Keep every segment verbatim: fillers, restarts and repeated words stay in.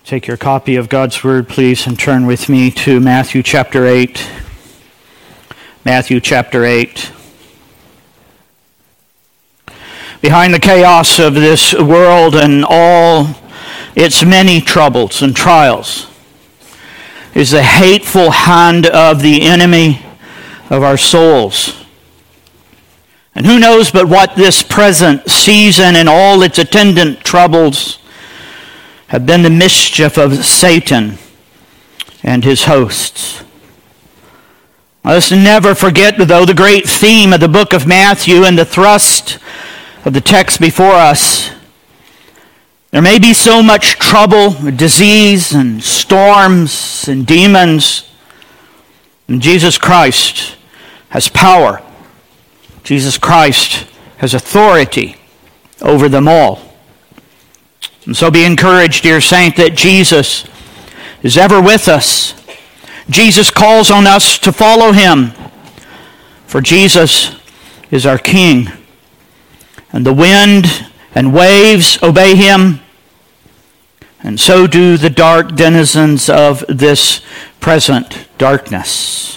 Take your copy of God's Word, please, and turn with me to Matthew chapter eight. Matthew chapter eight. Behind the chaos of this world and all its many troubles and trials is the hateful hand of the enemy of our souls. And who knows but what this present season and all its attendant troubles have been the mischief of Satan and his hosts. Let us never forget, though, the great theme of the book of Matthew and the thrust of the text before us. There may be so much trouble, disease, and storms, and demons, and Jesus Christ has power. Jesus Christ has authority over them all. And so be encouraged, dear saint, that Jesus is ever with us. Jesus calls on us to follow him, for Jesus is our King. And the wind and waves obey him, and so do the dark denizens of this present darkness.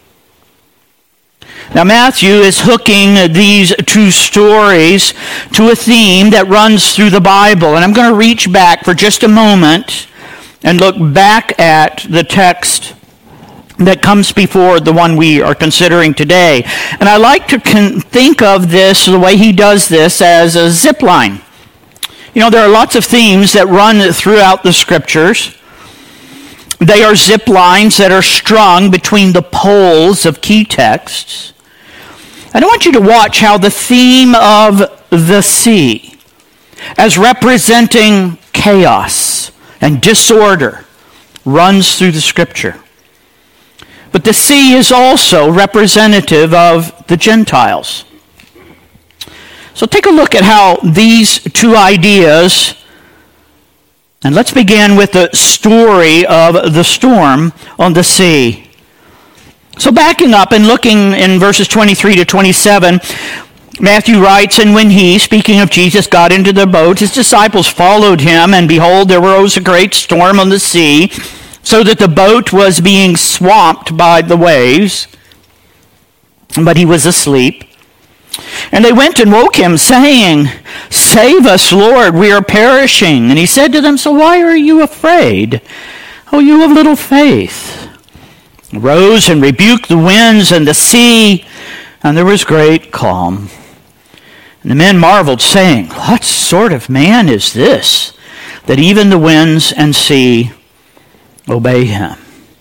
Now, Matthew is hooking these two stories to a theme that runs through the Bible. And I'm going to reach back for just a moment and look back at the text that comes before the one we are considering today. And I like to con- think of this, the way he does this, as a zip line. You know, there are lots of themes that run throughout the Scriptures. They are zip lines that are strung between the poles of key texts. And I want you to watch how the theme of the sea, as representing chaos and disorder, runs through the Scripture. But the sea is also representative of the Gentiles. So take a look at how these two ideas, and let's begin with the story of the storm on the sea. So backing up and looking in verses twenty-three to twenty-seven, Matthew writes, "And when he," speaking of Jesus, "got into the boat, his disciples followed him, and behold, there arose a great storm on the sea, so that the boat was being swamped by the waves, but he was asleep. And they went and woke him, saying, 'Save us, Lord, we are perishing.' And he said to them, 'So why are you afraid, O you of little faith?' Rose and rebuked the winds and the sea, and there was great calm. And the men marveled, saying, 'What sort of man is this, that even the winds and sea obey him?'"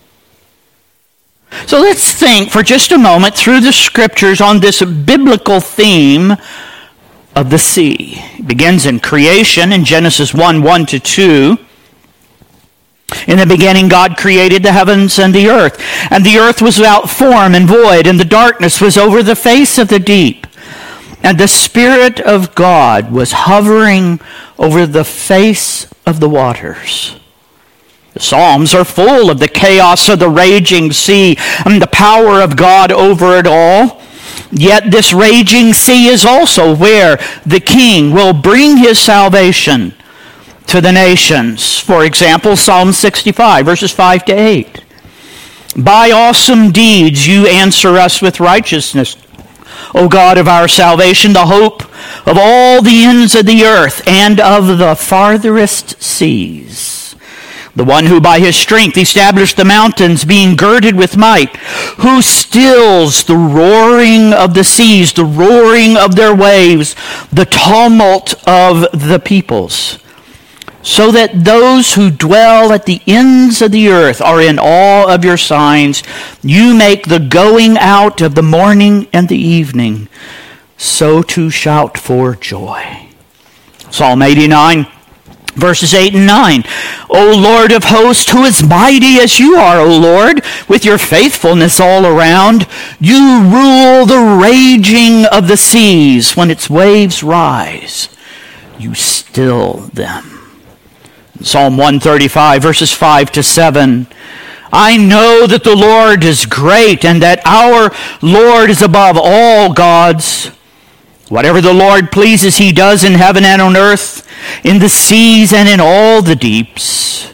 So let's think for just a moment through the Scriptures on this biblical theme of the sea. It begins in creation in Genesis one, one to two. "In the beginning God created the heavens and the earth, and the earth was without form and void, and the darkness was over the face of the deep. And the Spirit of God was hovering over the face of the waters." The Psalms are full of the chaos of the raging sea and the power of God over it all. Yet this raging sea is also where the King will bring his salvation to the nations. For example, Psalm sixty-five, verses five to eight. "By awesome deeds you answer us with righteousness, O God of our salvation, the hope of all the ends of the earth and of the farthest seas. The one who by his strength established the mountains, being girded with might, who stills the roaring of the seas, the roaring of their waves, the tumult of the peoples, so that those who dwell at the ends of the earth are in awe of your signs. You make the going out of the morning and the evening, so to shout for joy." Psalm eighty-nine, verses eight and nine. "O Lord of hosts, who is mighty as you are, O Lord, with your faithfulness all around. You rule the raging of the seas. When its waves rise, you still them." Psalm one thirty-five, verses five to seven. "I know that the Lord is great, and that our Lord is above all gods. Whatever the Lord pleases, he does in heaven and on earth, in the seas and in all the deeps.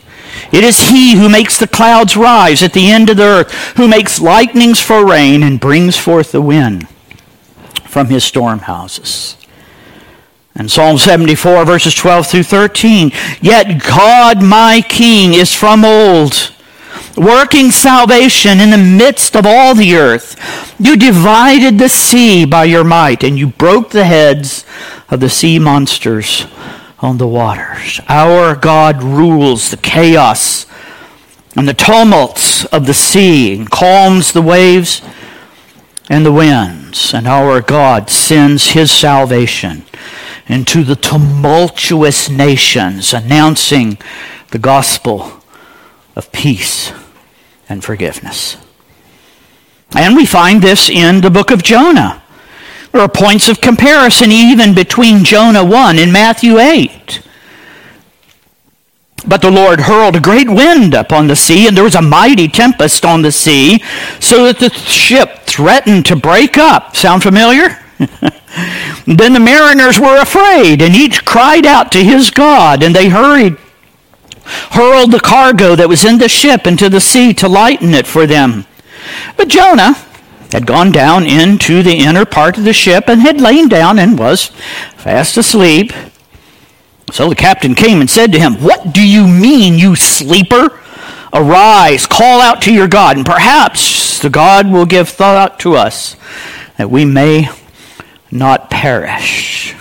It is he who makes the clouds rise at the end of the earth, who makes lightnings for rain and brings forth the wind from his storehouses. And Psalm seventy-four, verses twelve through thirteen, yet God my King is from old, working salvation in the midst of all the earth. You divided the sea by your might, and you broke the heads of the sea monsters on the waters. Our God rules the chaos and the tumults of the sea and calms the waves and the winds. And our God sends his salvation into the tumultuous nations, announcing the gospel of peace and forgiveness. And we find this in the book of Jonah. There are points of comparison even between Jonah one and Matthew eight. But the Lord hurled a great wind upon the sea, and there was a mighty tempest on the sea, so that the ship threatened to break up. Sound familiar? Then the mariners were afraid, and each cried out to his God, and they hurried, hurled the cargo that was in the ship into the sea to lighten it for them. But Jonah had gone down into the inner part of the ship and had lain down and was fast asleep. So the captain came and said to him, "What do you mean, you sleeper? Arise, call out to your God, and perhaps the God will give thought to us, that we may not perish."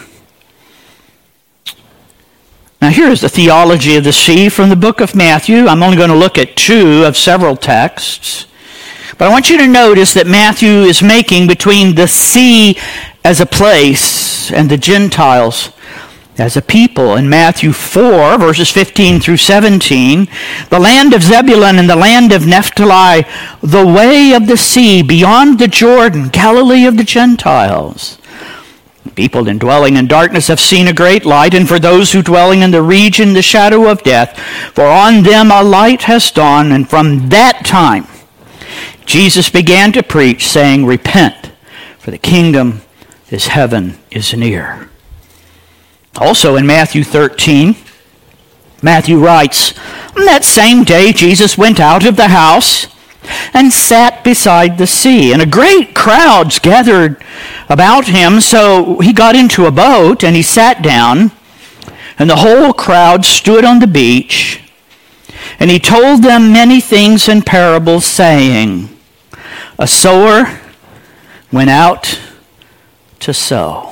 Now here is the theology of the sea from the book of Matthew. I'm only going to look at two of several texts. But I want you to notice that Matthew is making between the sea as a place and the Gentiles as a people. In Matthew four, verses fifteen through seventeen, the land of Zebulun and the land of Naphtali, the way of the sea beyond the Jordan, Galilee of the Gentiles. People indwelling in darkness have seen a great light, and for those who dwelling in the region, the shadow of death, for on them a light has dawned. And from that time, Jesus began to preach, saying, "Repent, for the kingdom is heaven is near." Also in Matthew thirteen, Matthew writes, "On that same day Jesus went out of the house and sat beside the sea, and a great crowds gathered about him, so he got into a boat and he sat down, and the whole crowd stood on the beach, and he told them many things in parables, saying, a sower went out to sow."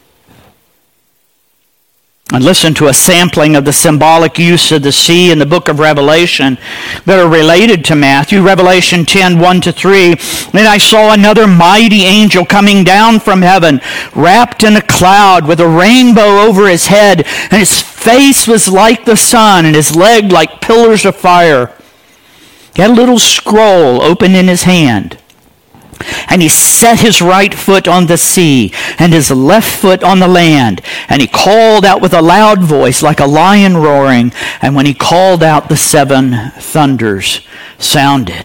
And listen to a sampling of the symbolic use of the sea in the book of Revelation that are related to Matthew. Revelation ten, one to three. "And I saw another mighty angel coming down from heaven, wrapped in a cloud, with a rainbow over his head, and his face was like the sun, and his leg like pillars of fire. He had a little scroll open in his hand. And he set his right foot on the sea, and his left foot on the land. And he called out with a loud voice, like a lion roaring. And when he called out, the seven thunders sounded."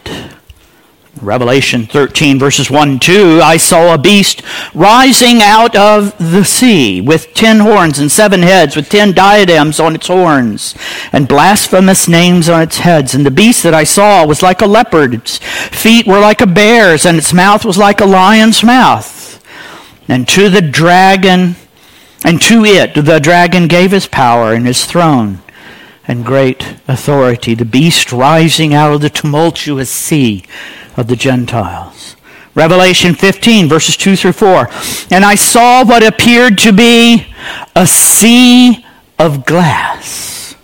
Revelation thirteen, verses one and two, "I saw a beast rising out of the sea, with ten horns and seven heads, with ten diadems on its horns, and blasphemous names on its heads. And the beast that I saw was like a leopard, its feet were like a bear's, and its mouth was like a lion's mouth. And to the dragon, and to it the dragon gave his power and his throne and great authority." The beast rising out of the tumultuous sea of the Gentiles. Revelation fifteen, verses two through four. "And I saw what appeared to be a sea of glass,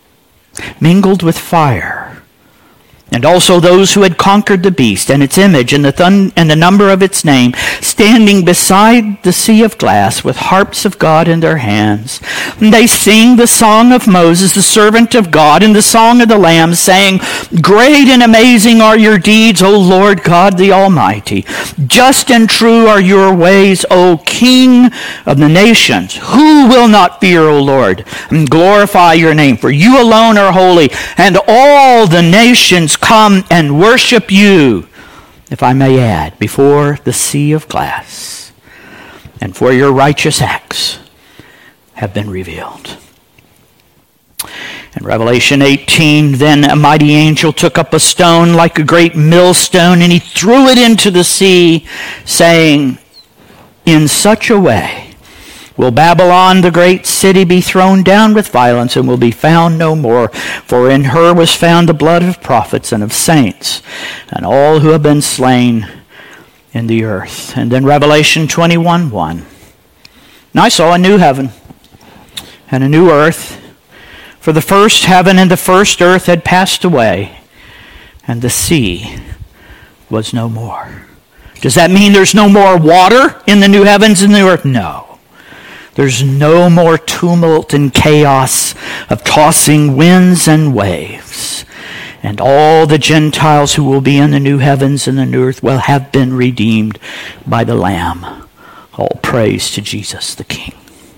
mingled with fire, and also those who had conquered the beast and its image and the thun- and the number of its name, standing beside the sea of glass with harps of God in their hands. And they sing the song of Moses, the servant of God, and the song of the Lamb, saying, 'Great and amazing are your deeds, O Lord God the Almighty. Just and true are your ways, O King of the nations. Who will not fear, O Lord, and glorify your name? For you alone are holy, and all the nations come and worship you,' if I may add, before the sea of glass. And for your righteous acts have been revealed." In Revelation eighteen, then a mighty angel took up a stone like a great millstone, and he threw it into the sea, saying, in such a way will Babylon, the great city, be thrown down with violence, and will be found no more. For in her was found the blood of prophets and of saints, and all who have been slain in the earth. And then Revelation twenty-one one. And I saw a new heaven and a new earth, for the first heaven and the first earth had passed away, and the sea was no more. Does that mean there's no more water in the new heavens and the earth? No. There's no more tumult and chaos of tossing winds and waves. And all the Gentiles who will be in the new heavens and the new earth will have been redeemed by the Lamb. All praise to Jesus the King.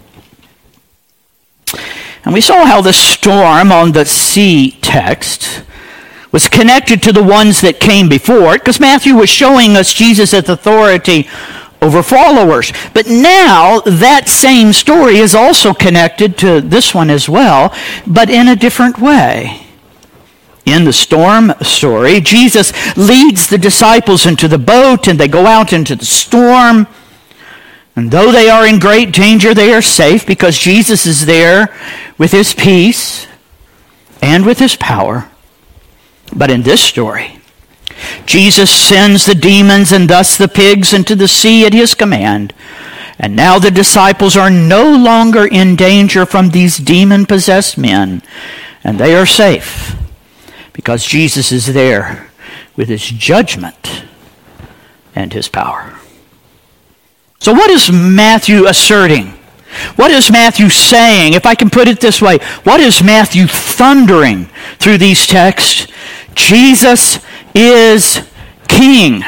And we saw how the storm on the sea text was connected to the ones that came before it, because Matthew was showing us Jesus' authority over followers. But now that same story is also connected to this one as well, but in a different way. In the storm story, Jesus leads the disciples into the boat, and they go out into the storm. And though they are in great danger, they are safe because Jesus is there with his peace and with his power. But in this story, Jesus sends the demons and thus the pigs into the sea at his command. And now the disciples are no longer in danger from these demon-possessed men, and they are safe because Jesus is there with his judgment and his power. So what is Matthew asserting? What is Matthew saying? If I can put it this way, what is Matthew thundering through these texts? Jesus is King.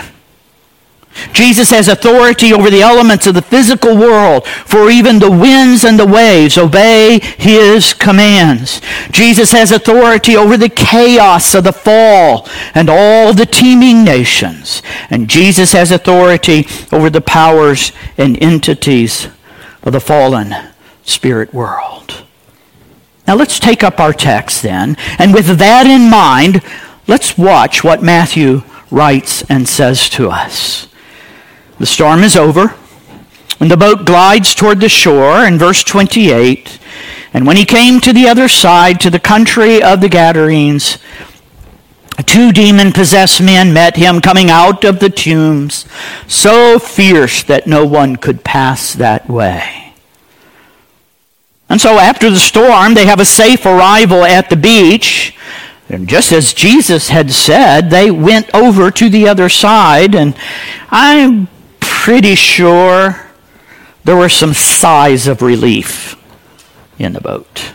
Jesus has authority over the elements of the physical world, for even the winds and the waves obey his commands. Jesus has authority over the chaos of the fall and all the teeming nations. And Jesus has authority over the powers and entities of the fallen spirit world. Now let's take up our text then, and with that in mind, let's watch what Matthew writes and says to us. The storm is over, and the boat glides toward the shore in verse twenty-eight. And when he came to the other side, to the country of the Gadarenes, two demon-possessed men met him coming out of the tombs, so fierce that no one could pass that way. And so after the storm, they have a safe arrival at the beach. And just as Jesus had said, they went over to the other side, and I'm pretty sure there were some sighs of relief in the boat.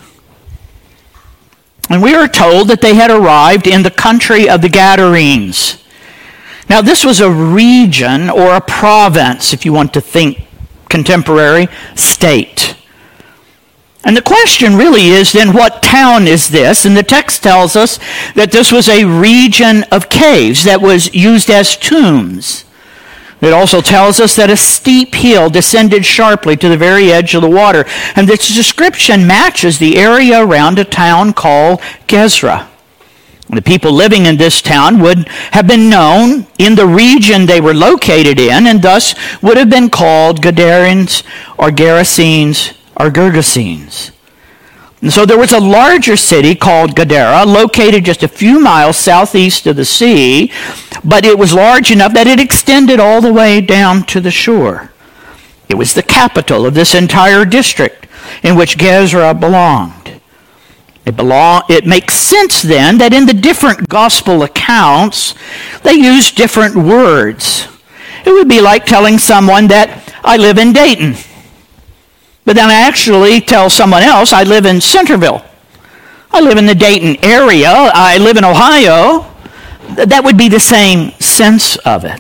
And we are told that they had arrived in the country of the Gadarenes. Now, this was a region or a province, if you want to think contemporary, state. And the question really is then, what town is this? And the text tells us that this was a region of caves that was used as tombs. It also tells us that a steep hill descended sharply to the very edge of the water. And this description matches the area around a town called Gezra. The people living in this town would have been known in the region they were located in, and thus would have been called Gadarenes or Gerasenes or Gergesenes. And so there was a larger city called Gadara, located just a few miles southeast of the sea, but it was large enough that it extended all the way down to the shore. It was the capital of this entire district in which Gezra belonged. It, belong, it makes sense then that in the different gospel accounts, they use different words. It would be like telling someone that I live in Dayton, but then I actually tell someone else, I live in Centerville. I live in the Dayton area. I live in Ohio. That would be the same sense of it.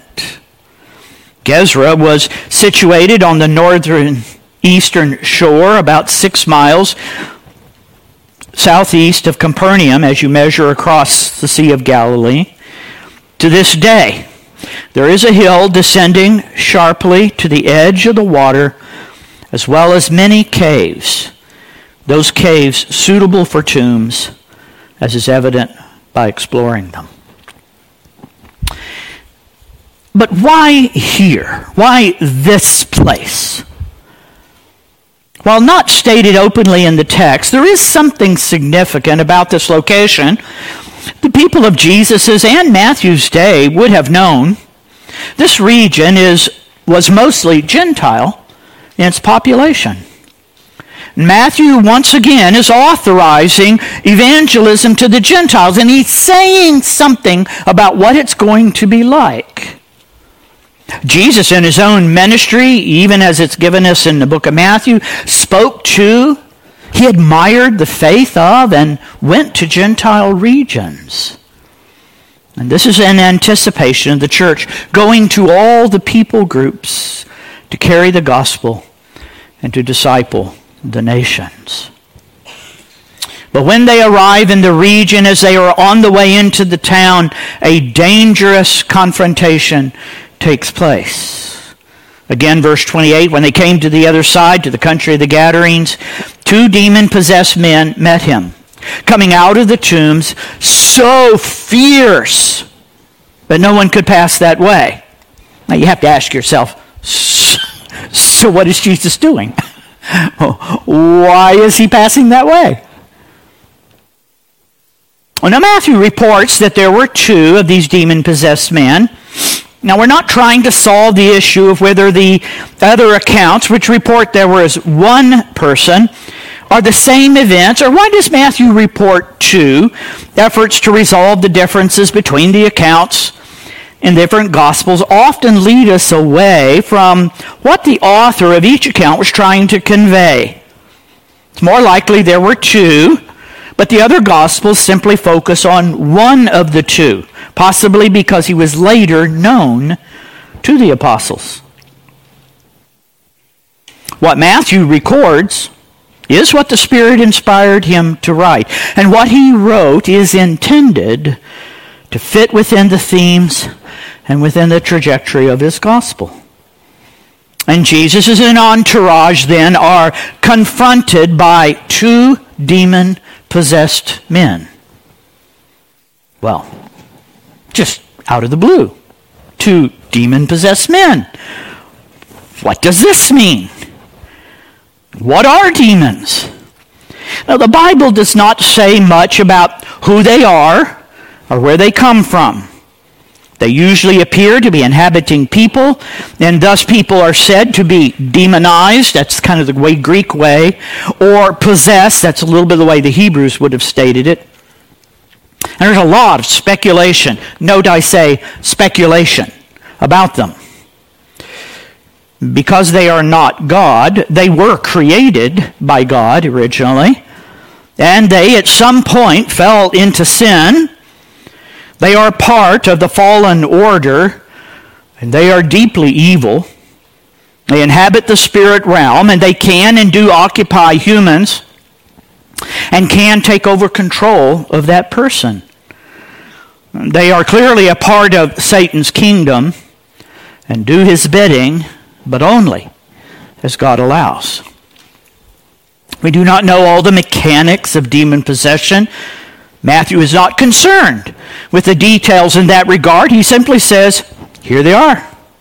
Gezra was situated on the northern eastern shore, about six miles southeast of Capernaum as you measure across the Sea of Galilee. To this day, there is a hill descending sharply to the edge of the water, as well as many caves, those caves suitable for tombs, as is evident by exploring them. But why here? Why this place? While not stated openly in the text, there is something significant about this location. The people of Jesus' and Matthew's day would have known this region is was mostly Gentile in its population. Matthew, once again, is authorizing evangelism to the Gentiles, and he's saying something about what it's going to be like. Jesus, in his own ministry, even as it's given us in the book of Matthew, spoke to, he admired the faith of, and went to Gentile regions. And this is in anticipation of the church going to all the people groups to carry the gospel and to disciple the nations. But when they arrive in the region, as they are on the way into the town, a dangerous confrontation takes place. Again, verse twenty-eight, when they came to the other side, to the country of the Gadarenes, two demon-possessed men met him, coming out of the tombs, so fierce that no one could pass that way. Now you have to ask yourself, so what is Jesus doing? Why is he passing that way? Well, now Matthew reports that there were two of these demon-possessed men. Now we're not trying to solve the issue of whether the other accounts, which report there was one person, are the same events, or why does Matthew report two? Efforts to resolve the differences between the accounts in different Gospels often lead us away from what the author of each account was trying to convey. It's more likely there were two, but the other Gospels simply focus on one of the two, possibly because he was later known to the apostles. What Matthew records is what the Spirit inspired him to write, and what he wrote is intended to fit within the themes and within the trajectory of his gospel. And Jesus and his entourage then are confronted by two demon-possessed men. Well, just out of the blue. Two demon-possessed men. What does this mean? What are demons? Now, the Bible does not say much about who they are or where they come from. They usually appear to be inhabiting people, and thus people are said to be demonized. That's kind of the way Greek way. Or possessed. That's a little bit of the way the Hebrews would have stated it. And there's a lot of speculation. Note I say speculation about them. Because they are not God, they were created by God originally, and they at some point fell into sin. They are part of the fallen order, and they are deeply evil. They inhabit the spirit realm, and they can and do occupy humans, and can take over control of that person. They are clearly a part of Satan's kingdom, and do his bidding, but only as God allows. We do not know all the mechanics of demon possession. Matthew is not concerned with the details in that regard. He simply says, here they are.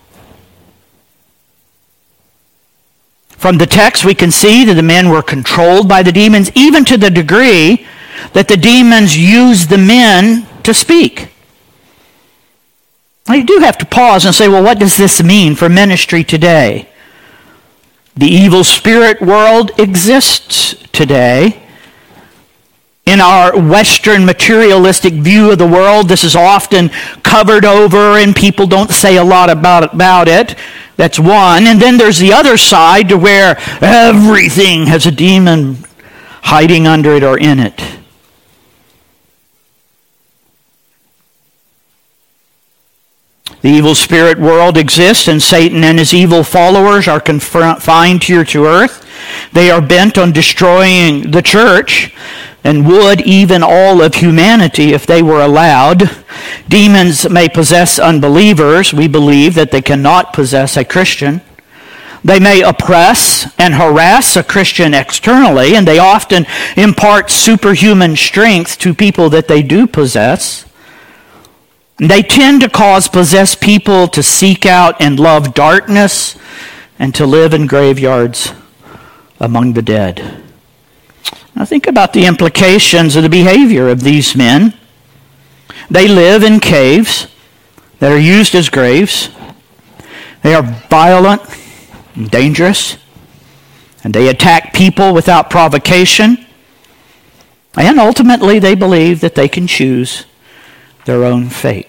From the text, we can see that the men were controlled by the demons, even to the degree that the demons used the men to speak. Now, you do have to pause and say, well, what does this mean for ministry today? The evil spirit world exists today. In our Western materialistic view of the world, this is often covered over and people don't say a lot about, about it. That's one. And then there's the other side to where everything has a demon hiding under it or in it. The evil spirit world exists, and Satan and his evil followers are confined here to earth. They are bent on destroying the church, and would even all of humanity if they were allowed. Demons may possess unbelievers. We believe that they cannot possess a Christian. They may oppress and harass a Christian externally, and they often impart superhuman strength to people that they do possess. They tend to cause possessed people to seek out and love darkness and to live in graveyards among the dead. Now think about the implications of the behavior of these men. They live in caves that are used as graves. They are violent and dangerous, and they attack people without provocation. And ultimately, they believe that they can choose their own fate.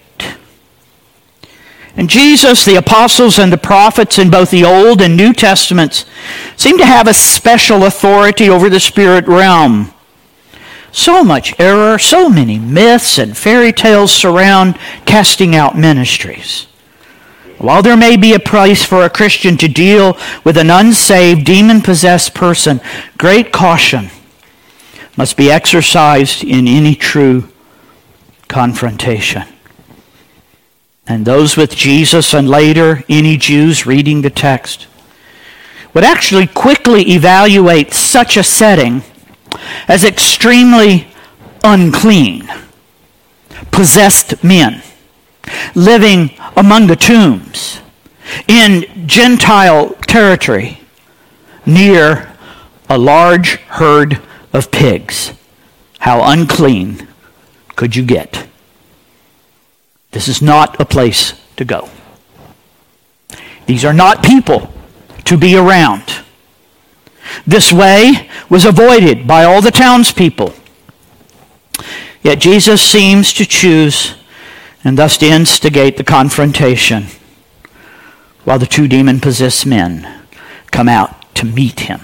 And Jesus, the apostles, and the prophets in both the Old and New Testaments seem to have a special authority over the spirit realm. So much error, so many myths and fairy tales surround casting out ministries. While there may be a place for a Christian to deal with an unsaved, demon-possessed person, great caution must be exercised in any true confrontation. And those with Jesus and later any Jews reading the text would actually quickly evaluate such a setting as extremely unclean, possessed men living among the tombs in Gentile territory near a large herd of pigs. How unclean could you get? This is not a place to go. These are not people to be around. This way was avoided by all the townspeople. Yet Jesus seems to choose and thus to instigate the confrontation while the two demon-possessed men come out to meet him.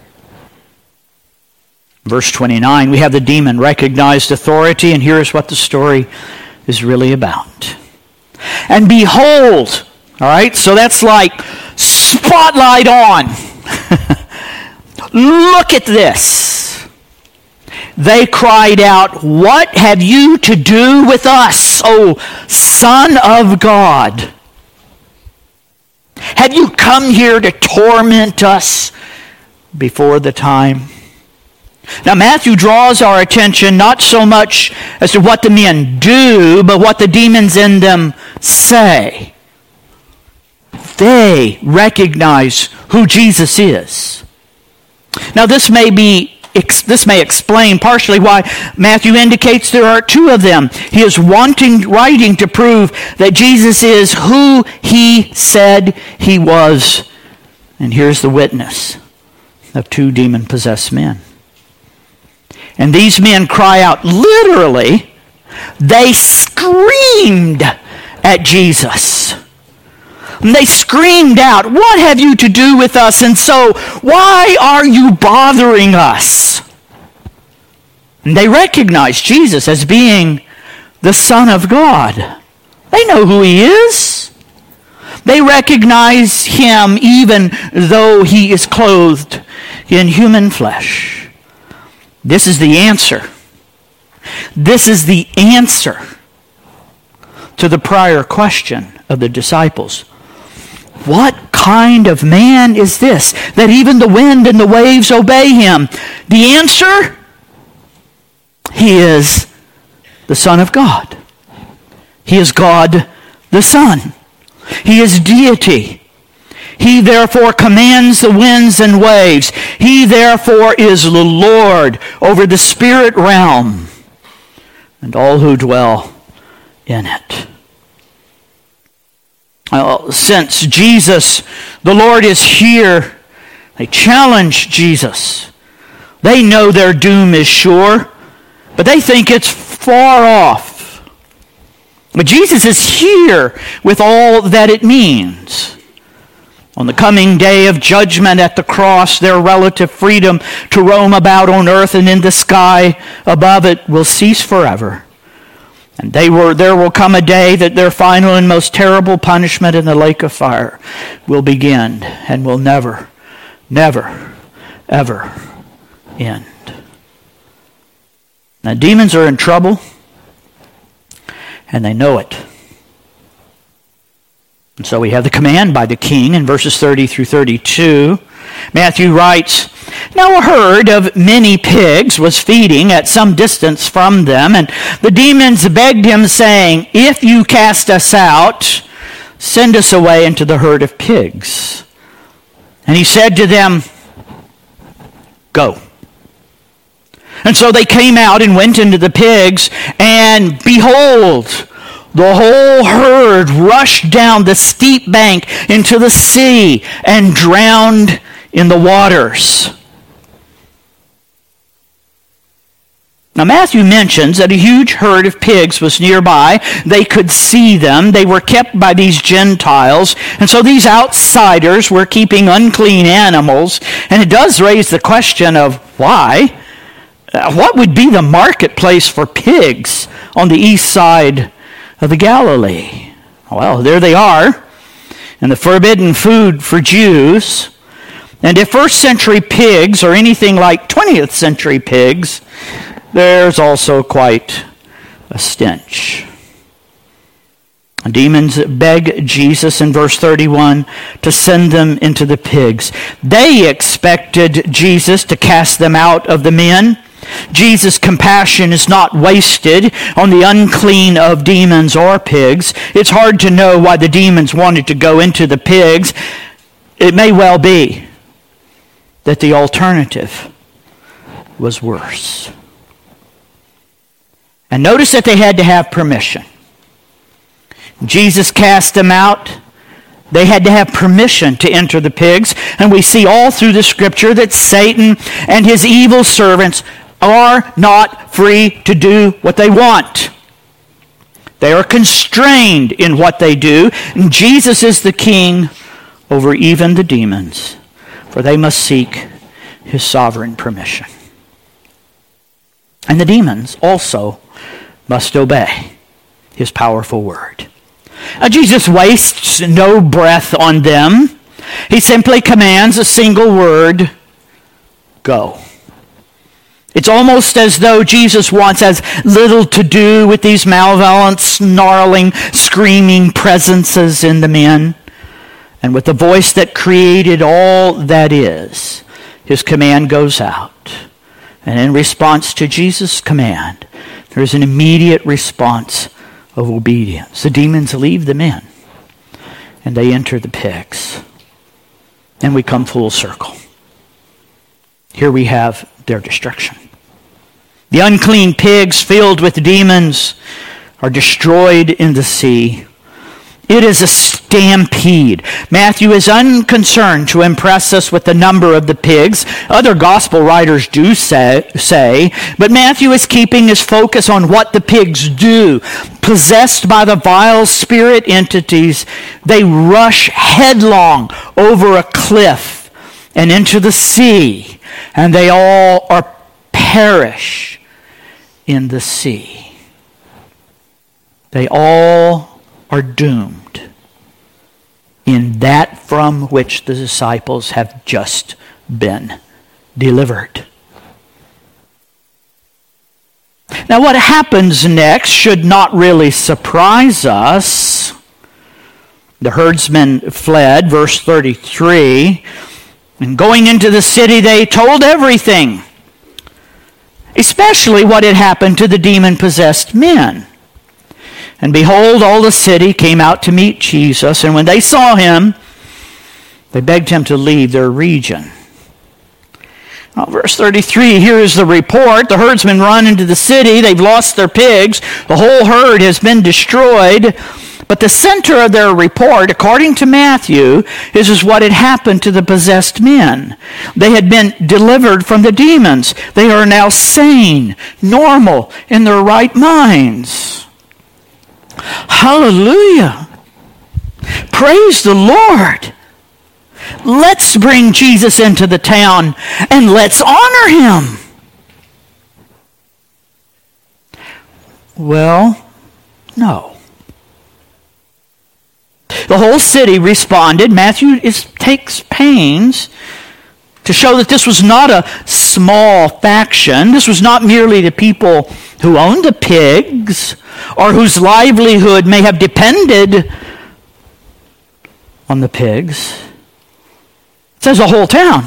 Verse twenty-nine, we have the demon recognized authority, and here's what the story is really about. And behold, all right, so that's like spotlight on. Look at this. They cried out, "What have you to do with us, O Son of God? Have you come here to torment us before the time?" Now Matthew draws our attention not so much as to what the men do, but what the demons in them say. They recognize who Jesus is. Now this may be this may explain partially why Matthew indicates there are two of them. He is wanting writing to prove that Jesus is who he said he was. And here's the witness of two demon-possessed men. And these men cry out, literally, they screamed at Jesus. And they screamed out, "What have you to do with us? And so, why are you bothering us?" And they recognize Jesus as being the Son of God. They know who he is. They recognize him even though he is clothed in human flesh. This is the answer. This is the answer to the prior question of the disciples. What kind of man is this, that even the wind and the waves obey him? The answer? He is the Son of God. He is God the Son. He is deity. He therefore commands the winds and waves. He therefore is the Lord over the spirit realm and all who dwell in it. Well, since Jesus, the Lord, is here, they challenge Jesus. They know their doom is sure, but they think it's far off. But Jesus is here with all that it means. On the coming day of judgment at the cross, their relative freedom to roam about on earth and in the sky above it will cease forever. And they were, there will come a day that their final and most terrible punishment in the lake of fire will begin and will never, never, ever end. Now, demons are in trouble, and they know it. And so we have the command by the king in verses thirty through thirty-two. Matthew writes, "Now a herd of many pigs was feeding at some distance from them, and the demons begged him, saying, 'If you cast us out, send us away into the herd of pigs.' And he said to them, 'Go.' And so they came out and went into the pigs, and behold, the whole herd rushed down the steep bank into the sea and drowned in the waters." Now Matthew mentions that a huge herd of pigs was nearby. They could see them. They were kept by these Gentiles. And so these outsiders were keeping unclean animals. And it does raise the question of why? What would be the marketplace for pigs on the east side of the Galilee? Well, there they are, and the forbidden food for Jews. And if first century pigs are anything like twentieth century pigs, there's also quite a stench. Demons beg Jesus in verse thirty-one to send them into the pigs. They expected Jesus to cast them out of the men. Jesus' compassion is not wasted on the unclean of demons or pigs. It's hard to know why the demons wanted to go into the pigs. It may well be that the alternative was worse. And notice that they had to have permission. Jesus cast them out. They had to have permission to enter the pigs. And we see all through the scripture that Satan and his evil servants are not free to do what they want. They are constrained in what they do. And Jesus is the king over even the demons, for they must seek his sovereign permission. And the demons also must obey his powerful word. Now, Jesus wastes no breath on them. He simply commands a single word, go. It's almost as though Jesus wants as little to do with these malevolent, snarling, screaming presences in the men. And with the voice that created all that is, his command goes out. And in response to Jesus' command, there is an immediate response of obedience. The demons leave the men, and they enter the pigs. And we come full circle. Here we have their destruction. The unclean pigs filled with demons are destroyed in the sea. It is a stampede. Matthew is unconcerned to impress us with the number of the pigs. Other gospel writers do say, say, but Matthew is keeping his focus on what the pigs do. Possessed by the vile spirit entities, they rush headlong over a cliff and into the sea, and they all are perish in the sea. They all are doomed in that from which the disciples have just been delivered. Now, what happens next should not really surprise us. The herdsmen fled, verse thirty-three, and going into the city they told everything, especially what had happened to the demon-possessed men. And behold, all the city came out to meet Jesus, and when they saw him, they begged him to leave their region. Well, verse thirty-three, here is the report. The herdsmen run into the city. They've lost their pigs. The whole herd has been destroyed. But the center of their report, according to Matthew, is, is what had happened to the possessed men. They had been delivered from the demons. They are now sane, normal, in their right minds. Hallelujah! Praise the Lord! Let's bring Jesus into the town and let's honor him. Well, no. The whole city responded. Matthew is, takes pains to show that this was not a small faction. This was not merely the people who owned the pigs or whose livelihood may have depended on the pigs. It says a whole town.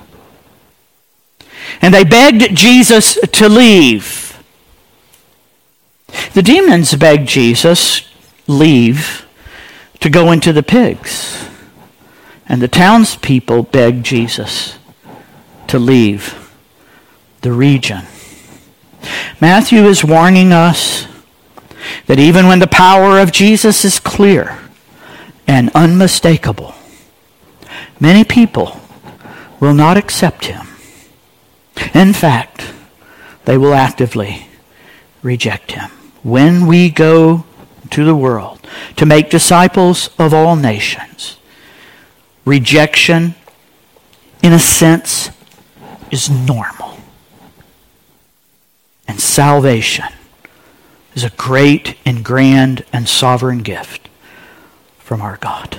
And they begged Jesus to leave. The demons begged Jesus leave to go into the pigs. And the townspeople begged Jesus to leave the region. Matthew is warning us that even when the power of Jesus is clear and unmistakable, many people will not accept him. In fact, they will actively reject him. When we go to the world to make disciples of all nations, rejection, in a sense, is normal. And salvation is a great and grand and sovereign gift from our God.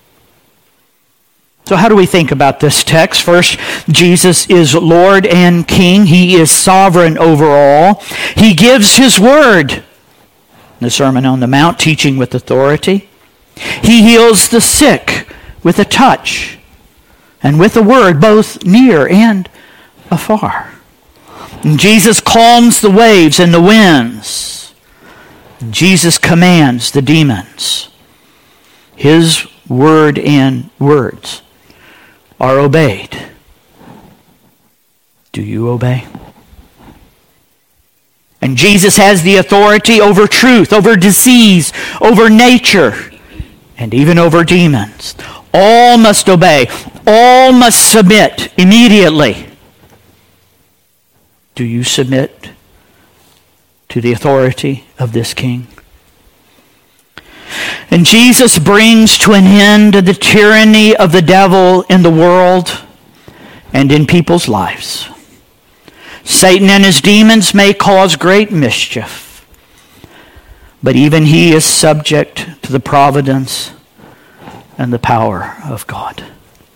So how do we think about this text? First, Jesus is Lord and King. He is sovereign over all. He gives his word. The Sermon on the Mount, teaching with authority. He heals the sick with a touch and with a word, both near and afar. And Jesus calms the waves and the winds. And Jesus commands the demons. His word and words are obeyed. Do you obey? And Jesus has the authority over truth, over disease, over nature, and even over demons. All must obey. All must submit immediately. Do you submit to the authority of this King? And Jesus brings to an end the tyranny of the devil in the world and in people's lives. Satan and his demons may cause great mischief, but even he is subject to the providence and the power of God.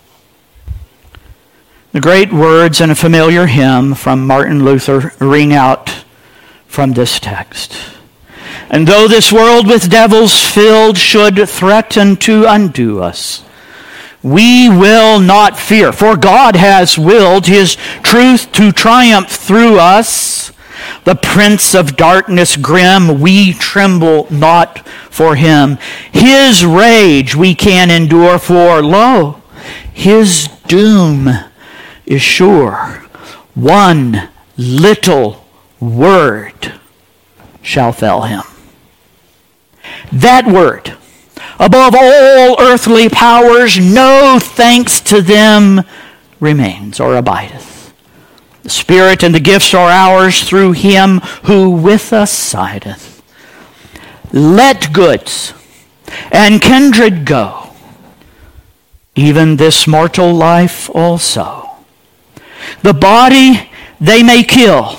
The great words in a familiar hymn from Martin Luther ring out from this text. And though this world with devils filled should threaten to undo us, we will not fear, for God has willed his truth to triumph through us. The prince of darkness grim, we tremble not for him. His rage we can endure, for lo, his doom is sure. One little word shall fell him. That word, above all earthly powers, no thanks to them remains or abideth. The Spirit and the gifts are ours through him who with us sideth. Let goods and kindred go, even this mortal life also. The body they may kill,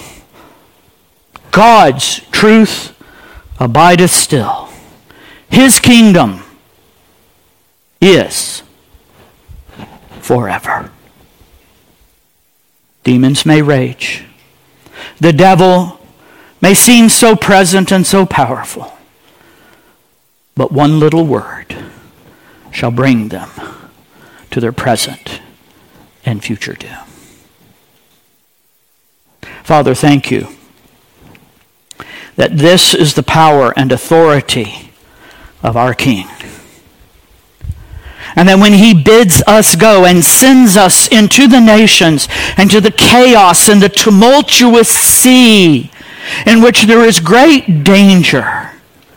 God's truth abideth still. His kingdom is forever. Demons may rage. The devil may seem so present and so powerful. But one little word shall bring them to their present and future doom. Father, thank you that this is the power and authority of our King. And that when he bids us go and sends us into the nations and to the chaos and the tumultuous sea in which there is great danger,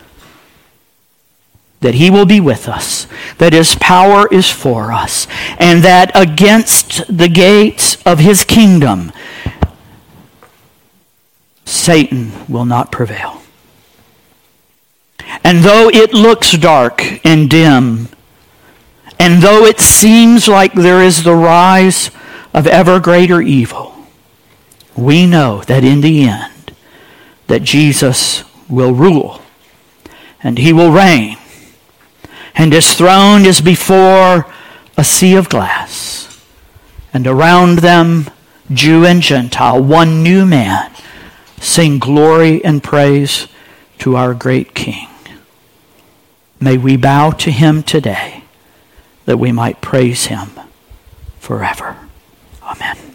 that he will be with us, that his power is for us, and that against the gates of his kingdom, Satan will not prevail. And though it looks dark and dim, and though it seems like there is the rise of ever greater evil, we know that in the end, that Jesus will rule, and he will reign, and his throne is before a sea of glass, and around them, Jew and Gentile, one new man, sing glory and praise to our great King. May we bow to him today that we might praise him forever. Amen.